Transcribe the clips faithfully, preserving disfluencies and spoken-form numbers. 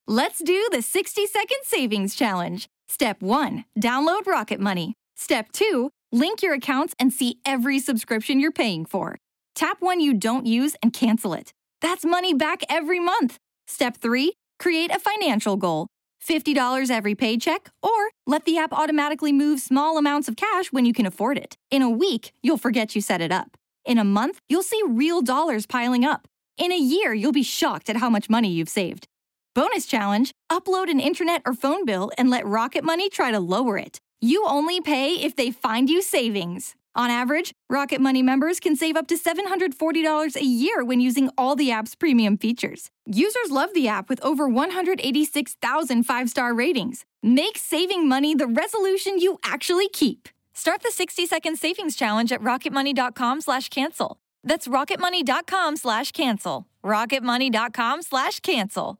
Let's do the sixty second savings challenge. Step one, download Rocket Money. Step two, link your accounts and see every subscription you're paying for. Tap one you don't use and cancel it. That's money back every month. Step three, create a financial goal. fifty dollars every paycheck, or let the app automatically move small amounts of cash when you can afford it. In a week, you'll forget you set it up. In a month, you'll see real dollars piling up. In a year, you'll be shocked at how much money you've saved. Bonus challenge, upload an internet or phone bill and let Rocket Money try to lower it. You only pay if they find you savings. On average, Rocket Money members can save up to seven hundred forty dollars a year when using all the app's premium features. Users love the app with over one hundred eighty-six thousand five-star ratings. Make saving money the resolution you actually keep. Start the sixty second savings challenge at rocketmoney.com slash cancel. That's rocketmoney.com slash cancel. rocketmoney.com slash cancel.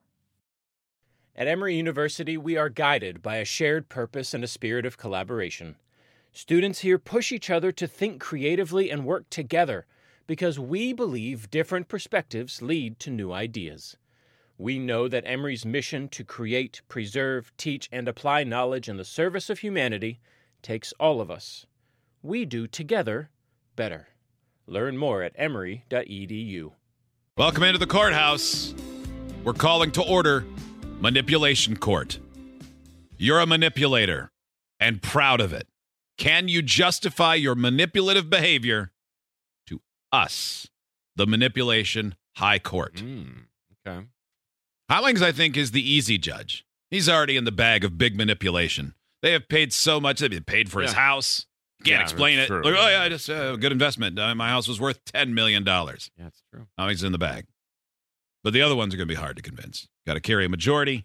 At Emory University, we are guided by a shared purpose and a spirit of collaboration. Students here push each other to think creatively and work together because we believe different perspectives lead to new ideas. We know that Emory's mission to create, preserve, teach, and apply knowledge in the service of humanity takes all of us. We do together better. Learn more at emory dot e d u. Welcome into the courthouse. We're calling to order Manipulation Court. You're a manipulator and proud of it. Can you justify your manipulative behavior to us, the Manipulation High Court? Mm, okay. Howings, I think, is the easy judge. He's already in the bag of big manipulation. They have paid so much. They've paid for Yeah. his house. Can't Yeah, explain it. true. Like, oh, yeah, just a uh, good investment. Uh, my house was worth ten million dollars. Yeah, it's true. Howings in the bag. But the other ones are going to be hard to convince. Got to carry a majority.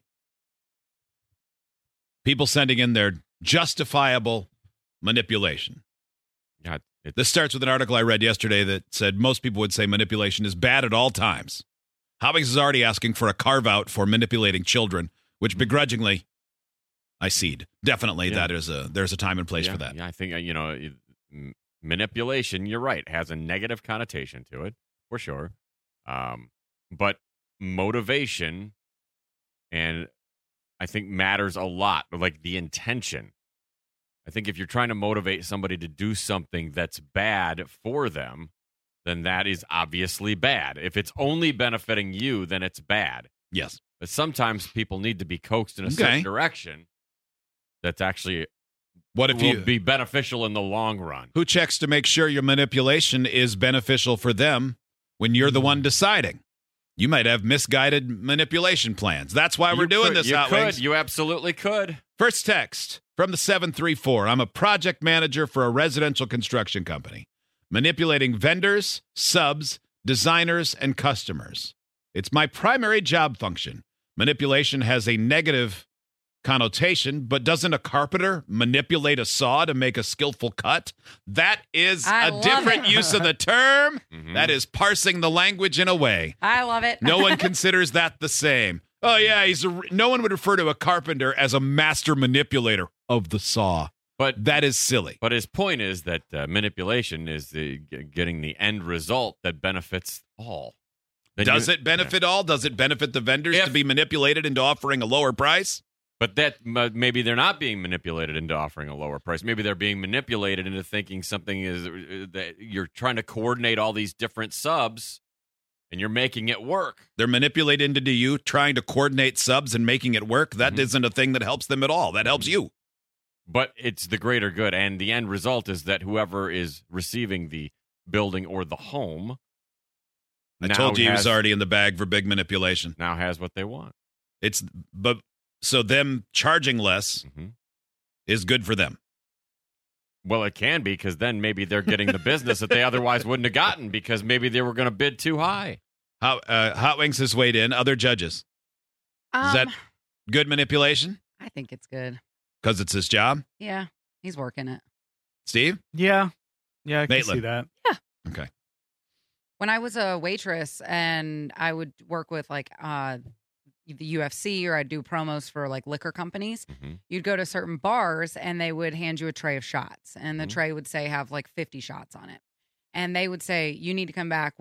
People sending in their justifiable manipulation. Yeah, it, This starts with an article I read yesterday that said most people would say manipulation is bad at all times. Howings is already asking for a carve-out for manipulating children, which begrudgingly I cede. Definitely, Yeah. that is a there's a time and place yeah, for that. Yeah, I think, uh, you know, it- m- manipulation, you're right, has a negative connotation to it, for sure. Um, but motivation, and I think matters a lot, like the intention. I think if you're trying to motivate somebody to do something that's bad for them, then that is obviously bad. If it's only benefiting you, then it's bad. Yes. But sometimes people need to be coaxed in a Okay. certain direction that's actually What if will you be beneficial in the long run. who checks to make sure your manipulation is beneficial for them when you're the one deciding? You might have misguided manipulation plans. That's why we're You doing could- this, You Hotwings. could. You absolutely could. First text from the seven three four. I'm a project manager for a residential construction company, manipulating vendors, subs, designers, and customers. It's my primary job function. Manipulation has a negative connotation, but doesn't a carpenter manipulate a saw to make a skillful cut? That is I a love different it. use of the term. Mhm. That is parsing the language in a way. I love it. No one considers that the same. Oh, yeah, he's a, no one would refer to a carpenter as a master manipulator of the saw. But That is silly. but his point is that uh, manipulation is the g- getting the end result that benefits all. Then Does you- it benefit all? Does it benefit the vendors If- to be manipulated into offering a lower price? But that m- maybe they're not being manipulated into offering a lower price. Maybe they're being manipulated into thinking something is uh, that you're trying to coordinate all these different subs, and you're making it work. They're manipulated into you trying to coordinate subs and making it work. That Mhm. isn't a thing that helps them at all. That helps you. But it's the greater good, and the end result is that whoever is receiving the building or the home I now told you he was has- already in the bag for big manipulation. now has what they want. It's but so them charging less hmm is good for them. Well, it can be, because then maybe they're getting the business that they otherwise wouldn't have gotten, because maybe they were going to bid too high. How uh, Hot Wings has weighed in. Other judges, Um, is that good manipulation? I think it's good. Because it's his job. Yeah, he's working it. Steve? Yeah. Yeah, I can Maitland. see that. Okay. When I was a waitress and I would work with like uh the U F C, or I'd do promos for like liquor companies, Mhm. you'd go to certain bars and they would hand you a tray of shots, and the Mhm. tray would say have like fifty shots on it. And they would say, you need to come back with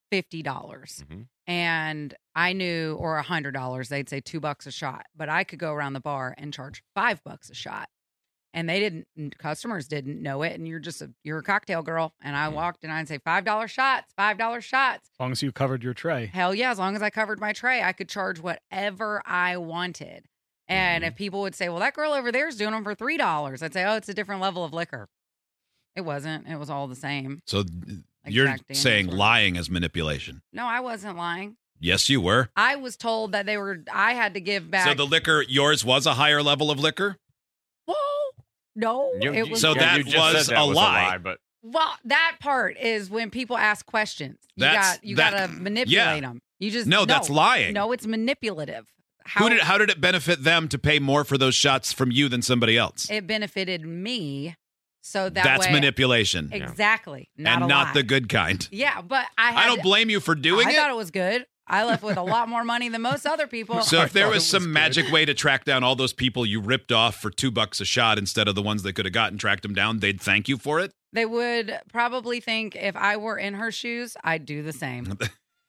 fifty dollars. Mm-hmm. And I knew, or one hundred dollars, they'd say two bucks a shot. But I could go around the bar and charge five bucks a shot. And they didn't, customers didn't know it. And you're just a, you're a cocktail girl. And I walked and I'd say five dollar shots, five dollar shots. As long as you covered your tray. Hell yeah. As long as I covered my tray, I could charge whatever I wanted. And Mhm. if people would say, well, that girl over there is doing them for three dollars, I'd say, oh, it's a different level of liquor. It wasn't. It was all the same. So you're Jack Daniels saying or- lying is manipulation. No, I wasn't lying. Yes, you were. I was told that they were, I had to give back. So the liquor, yours was a higher level of liquor? Whoa. No, You- it you- was. So yeah, that you just was said that a was lie. a lie, but Well, that part is when people ask questions. You That's- got you that- got to manipulate them. You just No, that's lying. No, it's manipulative. How Who did? How did it benefit them to pay more for those shots from you than somebody else? it benefited me, so that That's way, manipulation, Exactly, not and a not lie. the good kind. Yeah, but I had I don't blame you for doing I it. thought it was good. I left with a lot more money than most other people. So if there thought was it some was good. magic way to track down all those people you ripped off for two bucks a shot instead of the ones they could have gotten, tracked them down, they'd thank you for it. They would probably think if I were in her shoes, I'd do the same.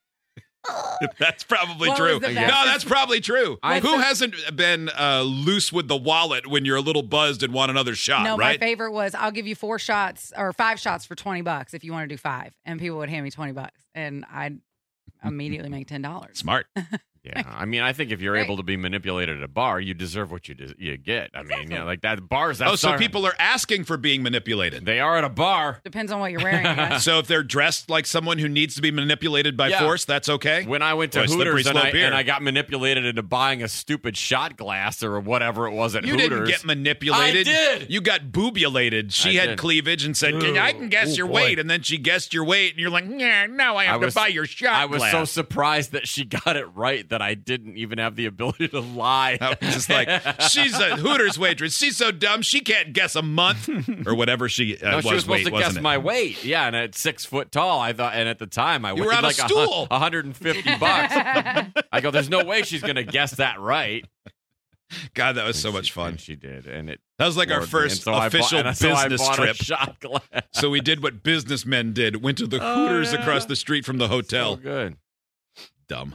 That's probably What true. was the No, best- that's probably true. I- Who hasn't been uh, loose with the wallet when you're a little buzzed and want another shot, No, right? my favorite was I'll give you four shots or five shots for twenty bucks if you want to do five. And people would hand me twenty bucks and I'd immediately make ten dollars. Smart. yeah, I mean, I think if you're Right. able to be manipulated at a bar, you deserve what you des- you get. I mean, Exactly. you know, like that bars. That's Oh, so our- people are asking for being manipulated. they are at a bar. Depends on what you're wearing, I guess. So if they're dressed like someone who needs to be manipulated by Yeah. force, that's okay? When I went to Boy, slippery Hooters and I, slope here. and I got manipulated into buying a stupid shot glass or whatever it was at You Hooters. didn't get manipulated. I did. You got boobulated. She I had did. cleavage and said, "Can- I can guess Ooh, your boy. weight. And then she guessed your weight. And you're like, yeah, no, I have I was- to buy your shot I was glass. so surprised that she got it right that I didn't even have the ability to lie. I was just like, she's a Hooters waitress. She's so dumb. She can't guess a month or whatever she uh, no, was. she was supposed weight, to guess wasn't it? my weight. Yeah, and at six foot tall, I thought, and at the time, I You weighed were on a like hun- stool. one hundred fifty bucks. I go, there's no way she's going to guess that right. God, that was so And much she- fun. and she did, and it. That was like our floored me. And first so I bought- official and so I business bought trip. A shot glass. So we did what businessmen did. Went to the Oh, Hooters yeah. across the street from the hotel. So good. Dumb.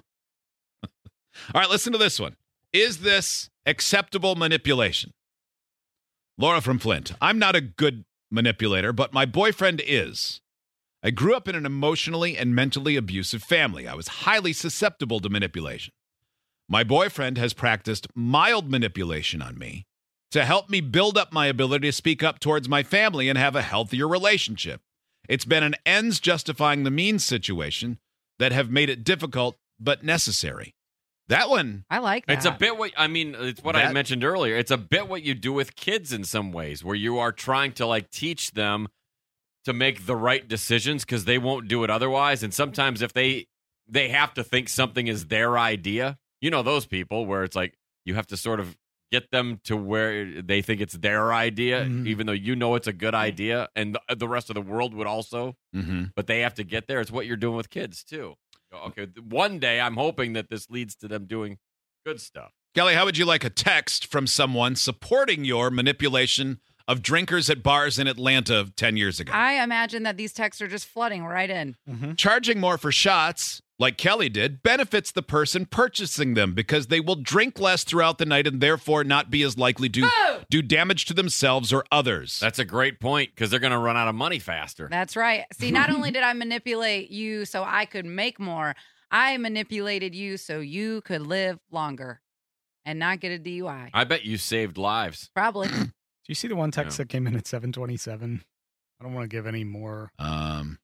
All right, listen to this one. Is this acceptable manipulation? Laura from Flint. I'm not a good manipulator, but my boyfriend is. I grew up in an emotionally and mentally abusive family. I was highly susceptible to manipulation. My boyfriend has practiced mild manipulation on me to help me build up my ability to speak up towards my family and have a healthier relationship. It's been an ends justifying the means situation that have made it difficult but necessary. That one, I like that. It's a bit what I mean. It's what I That- mentioned earlier. It's a bit what you do with kids in some ways, where you are trying to like teach them to make the right decisions because they won't do it otherwise. And sometimes if they they have to think something is their idea, you know those people where it's like you have to sort of get them to where they think it's their idea, Mhm. even though you know it's a good idea, and the, the rest of the world would also. mm-hmm. But they have to get there. It's what you're doing with kids too. Okay, one day I'm hoping that this leads to them doing good stuff. Kelly, how would you like a text from someone supporting your manipulation of drinkers at bars in Atlanta ten years ago? I imagine that these texts are just flooding right in. Charging more for shots, like Kelly did, benefits the person purchasing them because they will drink less throughout the night and therefore not be as likely to Boo! do damage to themselves or others. That's a great point because they're going to run out of money faster. That's right. See, not only did I manipulate you so I could make more, I manipulated you so you could live longer and not get a D U I. I bet you saved lives. Probably. Do you see the one text Yeah. that came in at seven twenty-seven? I don't want to give any more. um,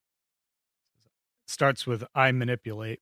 Starts with I manipulate.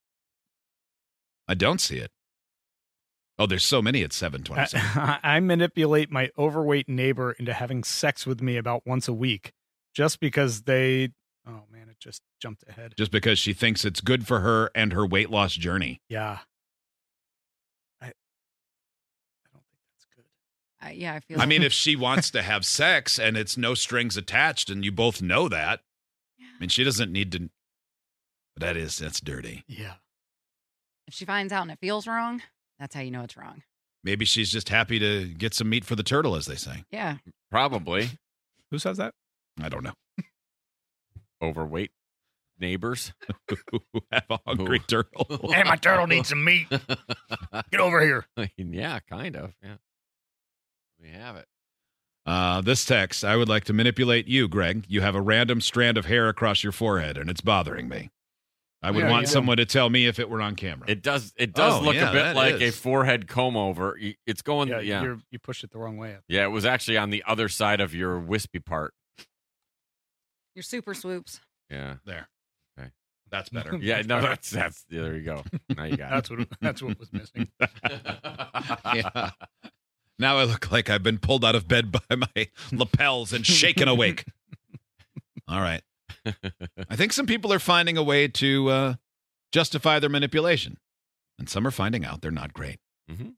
I don't see it. Oh, there's so many at seven I, twenty-seven. I manipulate my overweight neighbor into having sex with me about once a week just because they. Oh, man, it just jumped ahead. Just because she thinks it's good for her and her weight loss journey. Yeah. I, I don't think that's good. Uh, yeah, I feel I mean, if she wants to have sex and it's no strings attached and you both know that, I mean, she doesn't need to. That is, that's dirty. Yeah. if she finds out and it feels wrong, that's how you know it's wrong. Maybe she's just happy to get some meat for the turtle, as they say. Yeah. Probably Who says that? I don't know. overweight. neighbors who have a hungry Who- turtle. Hey, my turtle needs some meat. Get over here. Yeah, kind of. Yeah, we have it. Uh, this text, I would like to manipulate you, Greg. You have a random strand of hair across your forehead, and it's bothering me. I would Yeah, want yeah. someone to tell me if it were on camera. It does. It does Oh, look yeah, a bit that like a is. forehead comb over. Y- It's going. Yeah, Yeah, yeah. You're, you pushed it the wrong way. It was actually on the other side of your wispy part. Your super swoops. Yeah, there. Okay. That's better. yeah. No, that's that's. Yeah, there you go. Now you got That's what that's what was missing. it. Yeah. Now I look like I've been pulled out of bed by my lapels and shaken awake. All right. I think some people are finding a way to uh, justify their manipulation, and some are finding out they're not great. Mhm.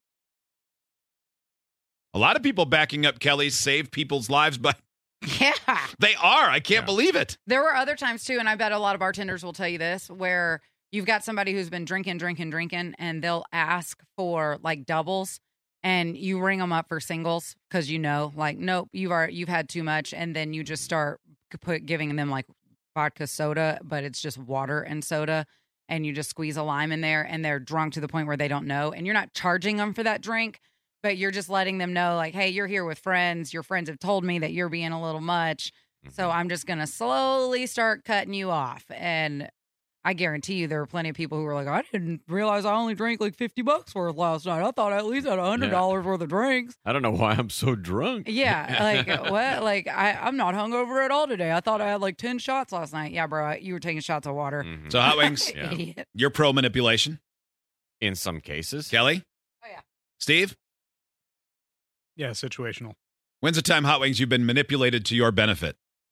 A lot of people backing up Kelly's save people's lives, but Yeah. they are. I can't Yeah. believe it. There were other times too, and I bet a lot of bartenders will tell you this, where you've got somebody who's been drinking, drinking, drinking, and they'll ask for like doubles, and you ring them up for singles because you know, like, nope, you've are you've had too much, and then you just start c- put giving them like vodka soda, but it's just water and soda, and you just squeeze a lime in there, and they're drunk to the point where they don't know, and you're not charging them for that drink. But you're just letting them know, like, hey, you're here with friends. Your friends have told me that you're being a little much. So I'm just going to slowly start cutting you off. And I guarantee you there were plenty of people who were like, I didn't realize I only drank like fifty bucks worth last night. I thought I at least had one hundred dollars worth of drinks. I don't know why I'm so drunk. Yeah. Like, what? Like, I, I'm not hungover at all today. I thought I had like ten shots last night. Yeah, bro. You were taking shots of water. Mhm. So, Hot Wings, Yeah. Idiot. you're pro manipulation. In some cases, Kelly? Oh, yeah. Steve? Yeah, situational. When's the time, Hot Wings, you've been manipulated to your benefit?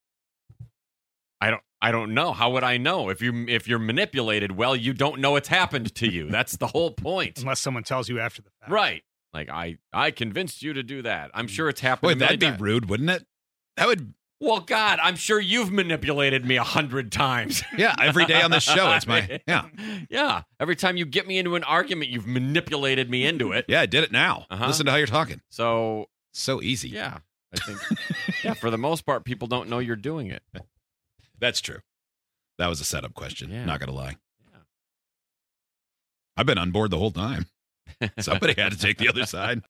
I don't. I don't know. How would I know if you if you're manipulated? Well, you don't know it's happened to you. That's the whole point, Unless someone tells you after the fact. right? Like I I convinced you to do that. I'm sure it's happened. Boy, a million that'd be times. rude, wouldn't it? That would, Well, God, I'm sure you've manipulated me a hundred times. yeah, every day on this show. It's my, yeah. Yeah. Every time you get me into an argument, you've manipulated me into it. Yeah, I did it now. Uh-huh. Listen to how you're talking. So, So easy. yeah, I think, yeah, for the most part, people don't know you're doing it. That's true. That was a setup question. Yeah. Not going to lie. Yeah. I've been on board the whole time. Somebody had to take the other side.